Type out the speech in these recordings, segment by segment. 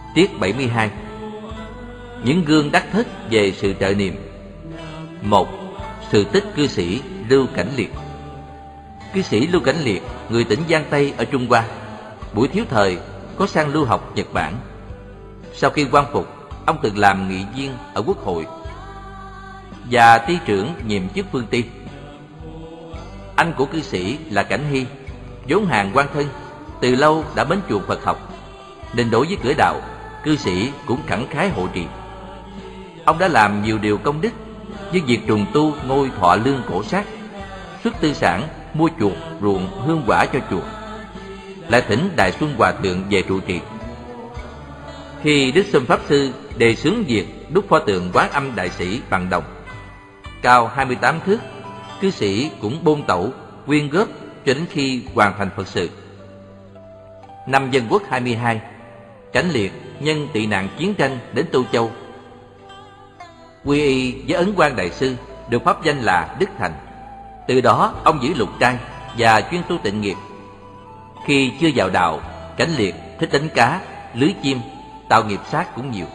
Tiết 72. Những gương đắc thất về sự trợ niệm. 1. Sự tích cư sĩ Lưu Cảnh Liệt. Cư sĩ Lưu Cảnh Liệt, người tỉnh Giang Tây ở Trung Hoa, buổi thiếu thời có sang lưu học Nhật Bản. Sau khi quan phục, ông từng làm nghị viên ở Quốc hội và ty trưởng nhiệm chức Phương Ty. Anh của cư sĩ là Cảnh Hy, vốn hàng quan thân, từ lâu đã mến chuộng Phật học, nên đối với cửa đạo, cư sĩ cũng khẳng khái hộ trì. Ông đã làm nhiều điều công đức như việc trùng tu ngôi Thọ Lương cổ sát, xuất tư sản mua chuộc ruộng hương quả cho chùa, lại thỉnh Đại Xuân Hòa Thượng về trụ trì. Khi Đức Sâm Pháp Sư đề xướng việc đúc pho tượng Quán Âm Đại Sĩ bằng đồng, cao 28 thước, cư sĩ cũng bôn tẩu quyên góp cho đến khi hoàn thành Phật sự. Năm Dân Quốc 22, Cảnh Liệt nhân tị nạn chiến tranh đến Tô Châu, quy y với Ấn Quang Đại Sư, được pháp danh là Đức Thành. Từ đó ông giữ lục trai và chuyên tu tịnh nghiệp. Khi chưa vào đạo, Cảnh Liệt thích đánh cá, lưới chim, tạo nghiệp sát cũng nhiều.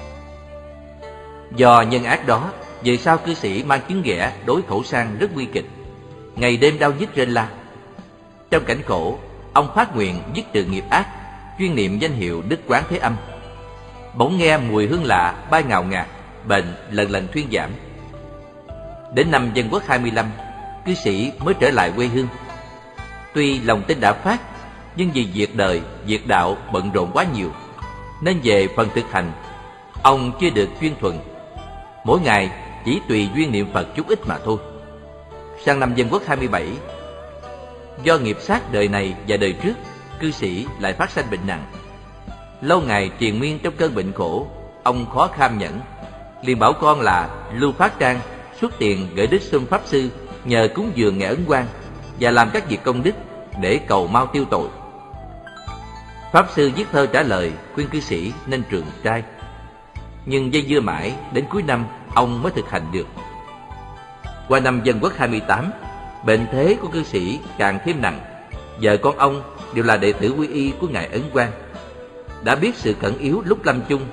Do nhân ác đó, về sau cư sĩ mang chứng ghẻ đối khẩu sang rất nguy kịch, ngày đêm đau nhức rên la. Trong cảnh khổ, ông phát nguyện dứt trừ nghiệp ác, chuyên niệm danh hiệu Đức Quán Thế Âm. Bỗng nghe mùi hương lạ bay ngào ngạt, bệnh lần lần thuyên giảm. Đến năm Dân Quốc 25, cư sĩ mới trở lại quê hương. Tuy lòng tin đã phát, nhưng vì việc đời, việc đạo bận rộn quá nhiều, nên về phần thực hành, ông chưa được chuyên thuần. Mỗi ngày chỉ tùy duyên niệm Phật chút ít mà thôi. Sang năm Dân Quốc 27, do nghiệp sát đời này và đời trước, cư sĩ lại phát sanh bệnh nặng. Lâu ngày triền miên trong cơn bệnh khổ, ông khó kham nhẫn, liền bảo con là Lưu Phát Trang xuất tiền gửi Đức Xuân Pháp Sư nhờ cúng dường Ngài Ấn Quang và làm các việc công đức để cầu mau tiêu tội. Pháp Sư viết thơ trả lời khuyên cư sĩ nên trường trai, nhưng dây dưa mãi đến cuối năm ông mới thực hành được. Qua năm Dân Quốc 28, bệnh thế của cư sĩ càng thêm nặng. Vợ con ông đều là đệ tử quy y của Ngài Ấn Quang, đã biết sự khẩn yếu lúc lâm chung,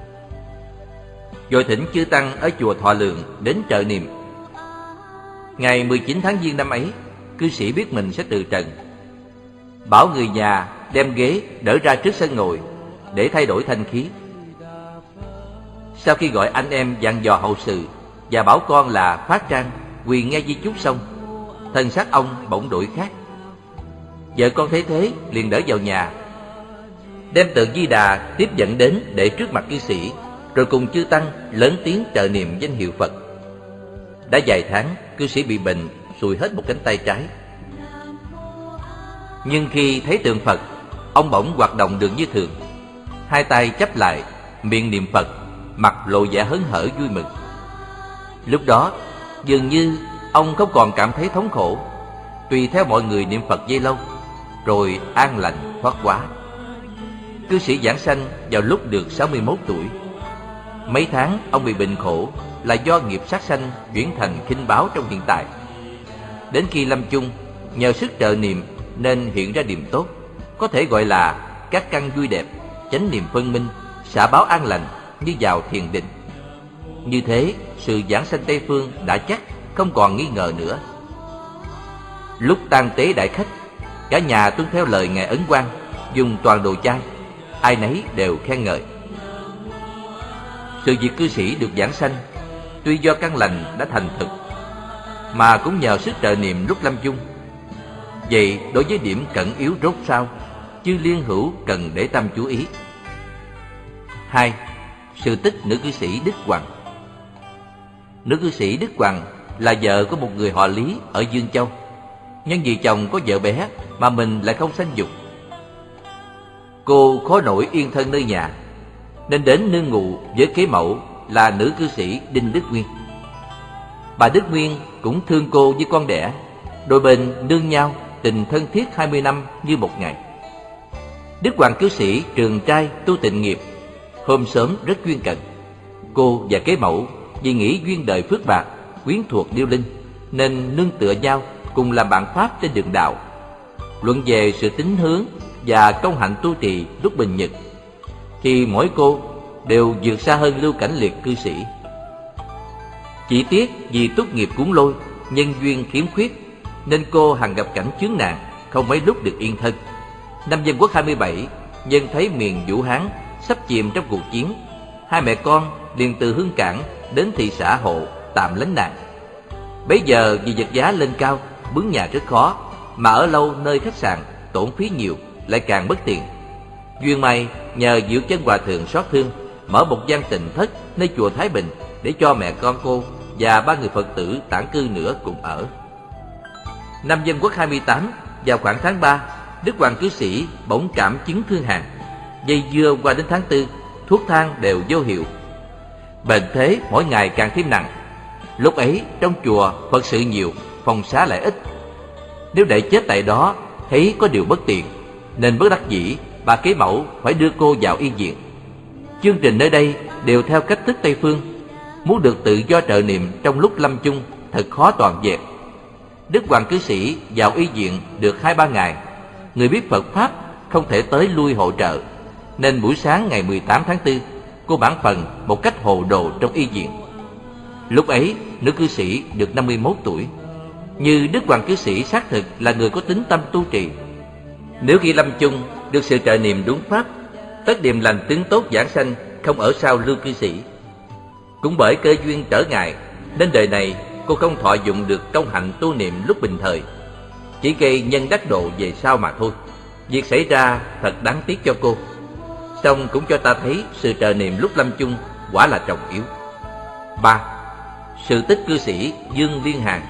rồi thỉnh chư tăng ở chùa Thọ Lượng đến trợ niệm. Ngày 19 tháng Giêng năm ấy, cư sĩ biết mình sẽ từ trần, bảo người nhà đem ghế đỡ ra trước sân ngồi để thay đổi thanh khí. Sau khi gọi anh em dặn dò hậu sự và bảo con là Phát Trang quỳ nghe di chúc xong, thân xác ông bỗng đổi khác. Vợ con thấy thế liền đỡ vào nhà, đem tượng Di Đà tiếp dẫn đến để trước mặt cư sĩ, rồi cùng chư tăng lớn tiếng trợ niệm danh hiệu Phật. Đã vài tháng, cư sĩ bị bệnh, sùi hết một cánh tay trái. Nhưng khi thấy tượng Phật, ông bỗng hoạt động được như thường, hai tay chắp lại, miệng niệm Phật, mặt lộ vẻ hớn hở vui mừng. Lúc đó dường như ông không còn cảm thấy thống khổ, tùy theo mọi người niệm Phật dây lâu, rồi an lành thoát quá. Cư sĩ giảng sanh vào lúc được 61 tuổi. Mấy tháng ông bị bệnh khổ là do nghiệp sát sanh chuyển thành khinh báo trong hiện tại. Đến khi lâm chung, nhờ sức trợ niệm nên hiện ra điềm tốt, có thể gọi là các căn vui đẹp, chánh niệm phân minh, xả báo an lành như vào thiền định. Như thế, sự giảng sanh Tây Phương đã chắc, không còn nghi ngờ nữa. Lúc tang tế đại khách, cả nhà tuân theo lời Ngài Ấn Quang, dùng toàn đồ chay, ai nấy đều khen ngợi. Sự việc cư sĩ được giảng sanh, tuy do căn lành đã thành thực, mà cũng nhờ sức trợ niệm lúc lâm chung. Vậy đối với điểm cẩn yếu rốt ráo, chư liên hữu cần để tâm chú ý. 2. Sự tích nữ cư sĩ Đức Hoàng. Nữ cư sĩ Đức Hoàng là vợ của một người họ Lý ở Dương Châu, nhưng vì chồng có vợ bé mà mình lại không sanh dục. Cô khó nổi yên thân nơi nhà, nên đến nương ngụ với kế mẫu là nữ cư sĩ Đinh Đức Nguyên. Bà Đức Nguyên cũng thương cô như con đẻ, đôi bên nương nhau, tình thân thiết 20 năm như một ngày. Đức Hoàng cư sĩ trường trai tu tịnh nghiệp, hôm sớm rất chuyên cần. Cô và kế mẫu vì nghĩ duyên đời phước bạc, quyến thuộc điêu linh, nên nương tựa nhau cùng làm bạn pháp trên đường đạo, luận về sự tín hướng và công hạnh tu trì lúc bình nhật. thì mỗi cô đều vượt xa hơn Lưu Cảnh Liệt cư sĩ. Chỉ tiếc vì tốt nghiệp Cuốn Lôi, nhân duyên khiếm khuyết, nên cô hằng gặp cảnh chướng nạn, không mấy lúc được yên thân. Năm Dân Quốc 27, nhân thấy miền Vũ Hán sắp chìm trong cuộc chiến, hai mẹ con liền từ Hương Cảng đến thị xã Hộ tạm lánh nạn. Bấy giờ vì vật giá lên cao, mướn nhà rất khó, mà ở lâu nơi khách sạn tổn phí nhiều, lại càng mất tiền. Duyên may nhờ Diệu Chân Hòa Thượng xót thương, mở một gian tịnh thất nơi chùa Thái Bình để cho mẹ con cô và 3 người Phật tử tản cư nữa cùng ở. Năm Dân Quốc 28, vào khoảng tháng 3, Đức Hoàng cư sĩ bỗng cảm chứng thương hàn. Dây dưa qua đến tháng 4, thuốc thang đều vô hiệu. Bệnh thế mỗi ngày càng thêm nặng. Lúc ấy trong chùa Phật sự nhiều, phòng xá lại ít. Nếu để chết tại đó thấy có điều bất tiện, nên bất đắc dĩ bà kế mẫu phải đưa cô vào y viện. Chương trình nơi đây đều theo cách thức Tây phương. Muốn được tự do trợ niệm trong lúc lâm chung thật khó toàn vẹn. Đức Hoàng cư sĩ vào y viện được 2-3 ngày. Người biết Phật Pháp không thể tới lui hỗ trợ, nên buổi sáng ngày 18 tháng 4, cô bản phần một cách hồ đồ trong y viện. Lúc ấy nữ cư sĩ được 51 tuổi. Như Đức Hoàng cư sĩ xác thực là người có tính tâm tu trì. Nếu khi lâm chung được sự trợ niệm đúng pháp, tất điềm lành tướng tốt giảng sanh không ở sau Lưu cư sĩ. Cũng bởi cơ duyên trở ngại, nên đời này cô không thọ dụng được công hạnh tu niệm lúc bình thời, chỉ gây nhân đắc độ về sau mà thôi. Việc xảy ra thật đáng tiếc cho cô, song cũng cho ta thấy sự trợ niệm lúc lâm chung quả là trọng yếu. 3. Sự tích cư sĩ Dương Liên Hàn.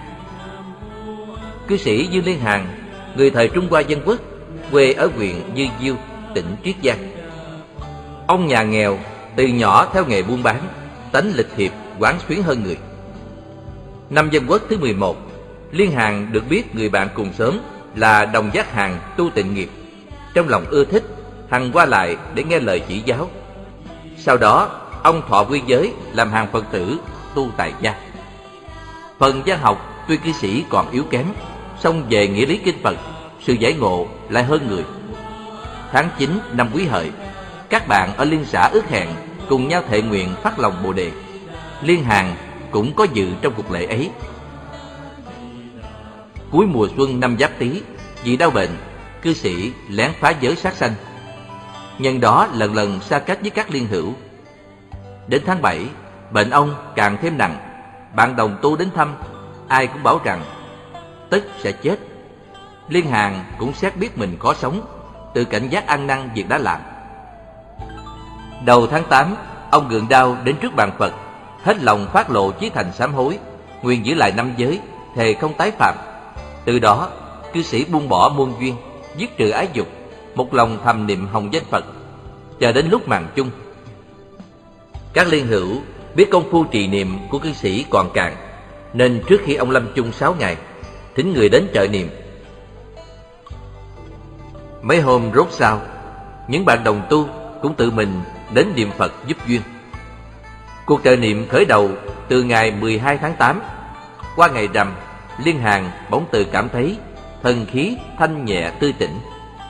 Cư sĩ Dương Liên Hàn, người thời Trung Hoa Dân Quốc, quê ở huyện Như Diêu, tỉnh Triết Giang. Ông nhà nghèo, từ nhỏ theo nghề buôn bán, tánh lịch thiệp, quán xuyến hơn người. Năm Dân Quốc thứ 11, Liên Hàn được biết người bạn cùng xóm là Đồng Giác Hàn tu tịnh nghiệp. Trong lòng ưa thích, hằng qua lại để nghe lời chỉ giáo. Sau đó, ông thọ quy giới làm hàng Phật tử tu tại gia. Phần văn học tuy cư sĩ còn yếu kém, song về nghĩa lý kinh Phật, sự giải ngộ lại hơn người. Tháng 9 năm Quý Hợi, các bạn ở liên xã ước hẹn cùng nhau thệ nguyện phát lòng Bồ đề. Liên Hàn cũng có dự trong cuộc lễ ấy. Cuối mùa xuân năm Giáp Tý, vì đau bệnh, cư sĩ lén phá giới sát sanh. Nhân đó lần lần xa cách với các liên hữu. Đến tháng 7, bệnh ông càng thêm nặng. Bạn đồng tu đến thăm, ai cũng bảo rằng tất sẽ chết. Liên Hàn cũng xét biết mình khó sống, tự cảnh giác ăn năn việc đã làm. Đầu tháng 8, ông gượng đau đến trước bàn Phật, hết lòng phát lộ chí thành sám hối, nguyện giữ lại 5 giới, thề không tái phạm. Từ đó, cư sĩ buông bỏ muôn duyên, dứt trừ ái dục, một lòng thầm niệm hồng danh Phật, chờ đến lúc màn chung. Các liên hữu biết công phu trì niệm của cư sĩ còn cạn, nên trước khi ông lâm chung 6 ngày, thỉnh người đến trợ niệm. Mấy hôm rốt sau, những bạn đồng tu cũng tự mình đến niệm Phật giúp duyên. Cuộc trợ niệm khởi đầu từ ngày 12 tháng 8. Qua ngày rằm, Liên Hàn bỗng tự cảm thấy thần khí thanh nhẹ tươi tỉnh.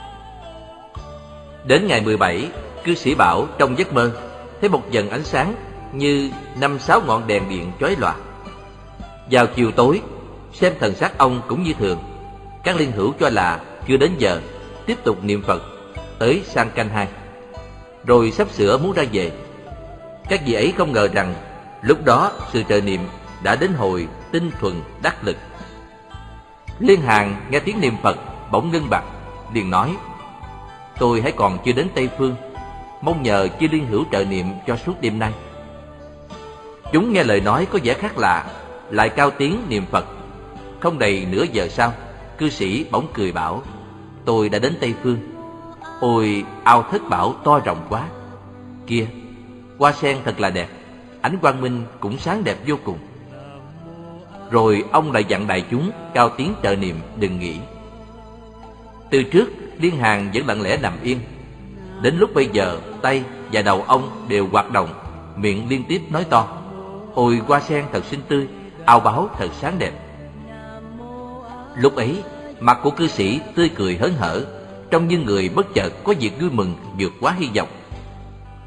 Đến ngày 17, cư sĩ bảo trong giấc mơ thấy một vầng ánh sáng như 5-6 ngọn đèn điện chói lòa. Vào chiều tối, xem thần sắc ông cũng như thường. Các liên hữu cho là chưa đến giờ, tiếp tục niệm Phật tới sang canh 2, rồi sắp sửa muốn ra về. Các vị ấy không ngờ rằng lúc đó sự trợ niệm đã đến hồi tinh thuần đắc lực. Liên Hàn nghe tiếng niệm Phật bỗng ngưng bặt, liền nói: tôi hãy còn chưa đến Tây Phương, mong nhờ chư liên hữu trợ niệm cho suốt đêm nay. Chúng nghe lời nói có vẻ khác lạ, lại cao tiếng niệm Phật. Không đầy nửa giờ sau, cư sĩ bỗng cười bảo: tôi đã đến Tây Phương. Ôi, ao thất bảo to rộng quá. Kia, hoa sen thật là đẹp, ánh quang minh cũng sáng đẹp vô cùng. Rồi ông lại dặn đại chúng cao tiếng trợ niệm đừng nghỉ. Từ trước, Liên Hàn vẫn lặng lẽ nằm yên. Đến lúc bây giờ, tay và đầu ông đều hoạt động, miệng liên tiếp nói to: ôi, hoa sen thật xinh tươi, ao báo thật sáng đẹp. Lúc ấy, mặt của cư sĩ tươi cười hớn hở, trông như người bất chợt có việc vui mừng vượt quá hy vọng.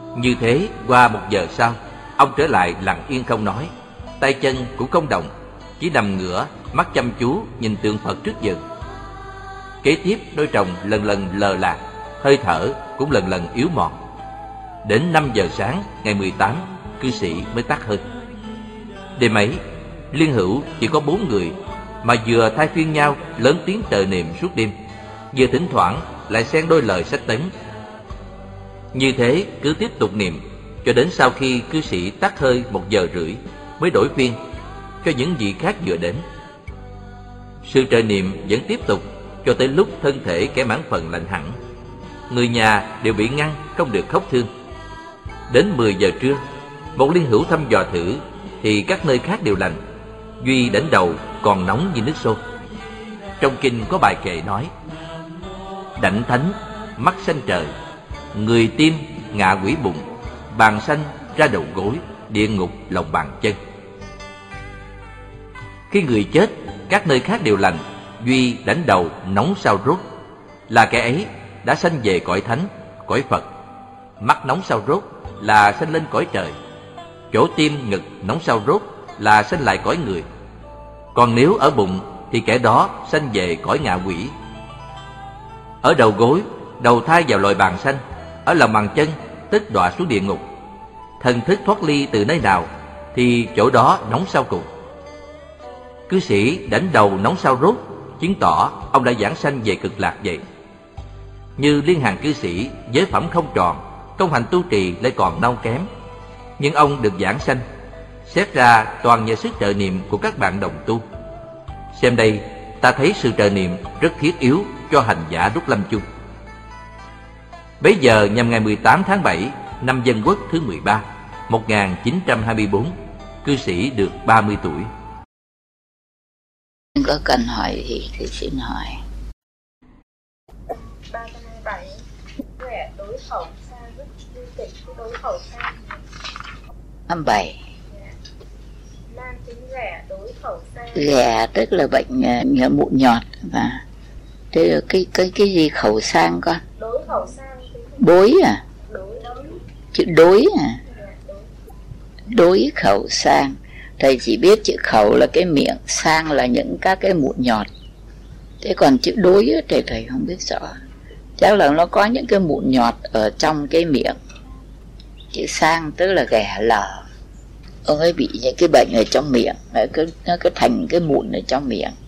Như thế qua 1 giờ sau, ông trở lại lặng yên không nói, tay chân cũng không động, chỉ nằm ngửa, mắt chăm chú nhìn tượng Phật trước giường. Kế tiếp đôi tròng lần lần lờ lạc, hơi thở cũng lần lần yếu mòn. Đến 5 giờ sáng ngày 18, cư sĩ mới tắt hơi. Đêm ấy, Liên Hữu chỉ có 4 người, mà vừa thay phiên nhau lớn tiếng trợ niệm suốt đêm, vừa thỉnh thoảng lại xen đôi lời sách tấn. Như thế cứ tiếp tục niệm cho đến sau khi cư sĩ tắt hơi 1 giờ rưỡi mới đổi phiên cho những vị khác vừa đến. Sự trợ niệm vẫn tiếp tục cho tới lúc thân thể kẻ mãn phần lạnh hẳn. Người nhà đều bị ngăn không được khóc thương. Đến 10 giờ trưa, một Liên Hữu thăm dò thử thì các nơi khác đều lành, duy đỉnh đầu còn nóng như nước sôi. Trong kinh có bài kệ nói: đảnh thánh mắt xanh trời, người tim ngạ quỷ bụng, bàn xanh ra đầu gối, địa ngục lòng bàn chân. Khi người chết, các nơi khác đều lành, duy đảnh đầu nóng sao rốt, là kẻ ấy đã sanh về cõi thánh, cõi Phật. Mắt nóng sao rốt là sanh lên cõi trời. Chỗ tim ngực nóng sao rốt là sanh lại cõi người. Còn nếu ở bụng thì kẻ đó sanh về cõi ngạ quỷ. Ở đầu gối, đầu thai vào loài bàn xanh. Ở lòng bàn chân tức đọa xuống địa ngục. Thần thức thoát ly từ nơi nào thì chỗ đó nóng sao cùng. Cư sĩ đảnh đầu nóng sao rốt, chứng tỏ ông đã giảng sanh về cực lạc vậy. Như Liên Hàn cư sĩ, giới phẩm không tròn, công hành tu trì lại còn nau kém, nhưng ông được giảng sanh, xét ra toàn nhờ sức trợ niệm của các bạn đồng tu. Xem đây, ta thấy sự trợ niệm rất thiết yếu cho hành giả lúc lâm chung. Bấy giờ nhằm ngày 18 tháng 7 năm Dân Quốc thứ 13, 1924, cư sĩ được 30 tuổi. Có cần hỏi gì thì xin hỏi. 327 rẻ đối khẩu xa rất lưu tịch của đối khẩu xa. 27. Nam tính rẻ đối khẩu xa. Rẻ tức là bệnh mụn nhọt, và thế cái gì khẩu sang con? Đối khẩu sang. Đối à? Đối. Chữ đối à? Đối khẩu sang. Thầy chỉ biết chữ khẩu là cái miệng, sang là những các cái mụn nhọt. Thế còn chữ đối thì thầy không biết rõ. Chắc là nó có những cái mụn nhọt ở trong cái miệng. Chữ sang tức là ghẻ lở. Ông ấy bị những cái bệnh ở trong miệng, nó cứ thành cái mụn ở trong miệng.